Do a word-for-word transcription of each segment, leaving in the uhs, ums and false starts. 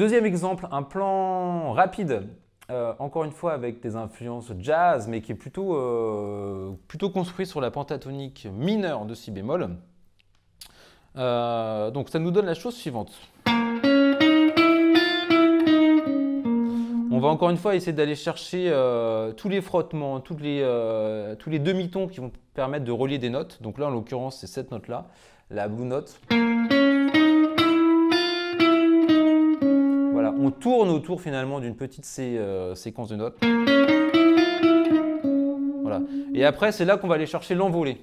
Deuxième exemple, un plan rapide, euh, encore une fois avec des influences jazz, mais qui est plutôt, euh, plutôt construit sur la pentatonique mineure de si bémol. Euh, donc ça nous donne la chose suivante. On va encore une fois essayer d'aller chercher euh, tous les frottements, toutes les, euh, tous les demi-tons qui vont permettre de relier des notes. Donc là, en l'occurrence, c'est cette note-là, la blue note. Voilà, on tourne autour finalement d'une petite sé euh, séquence de notes. Voilà. Et après, c'est là qu'on va aller chercher l'envolée.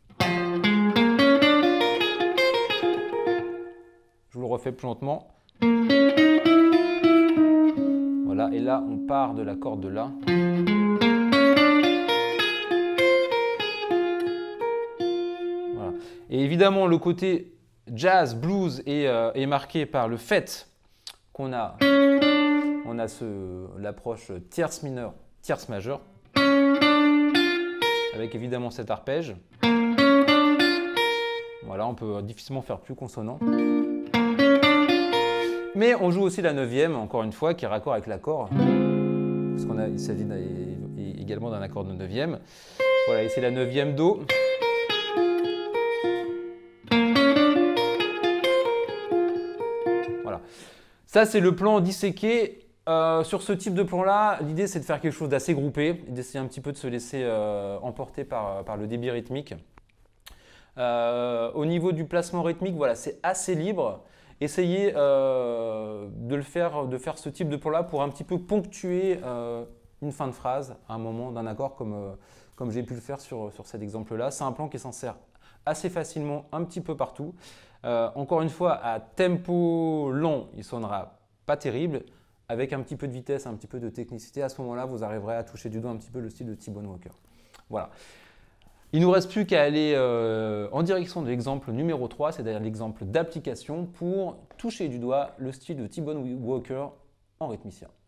Je vous le refais plus lentement. Voilà, et là, on part de la corde de La. Voilà. Et évidemment, le côté jazz, blues est, euh, est marqué par le fait qu'on a, on a l'approche tierce mineure, tierce majeure, avec évidemment cet arpège. Voilà, on peut difficilement faire plus consonant. Mais on joue aussi la neuvième, encore une fois, qui est raccord avec l'accord, parce qu'il s'agit également d'un accord de neuvième. Voilà, et c'est la neuvième Do. Voilà. Ça, c'est le plan disséqué. Euh, sur ce type de plan-là, l'idée, c'est de faire quelque chose d'assez groupé, d'essayer un petit peu de se laisser euh, emporter par, par le débit rythmique. Euh, au niveau du placement rythmique, voilà, c'est assez libre. Essayez euh, de, le faire, de faire ce type de plan-là pour un petit peu ponctuer euh, une fin de phrase à un moment d'un accord comme, euh, comme j'ai pu le faire sur, sur cet exemple-là. C'est un plan qui s'en sert assez facilement un petit peu partout. Euh, encore une fois, à tempo lent, il ne sonnera pas terrible. Avec un petit peu de vitesse, un petit peu de technicité, à ce moment-là, vous arriverez à toucher du doigt un petit peu le style de T-Bone Walker. Voilà. Il ne nous reste plus qu'à aller euh, en direction de l'exemple numéro trois, c'est-à-dire l'exemple d'application pour toucher du doigt le style de T-Bone Walker en rythmicien.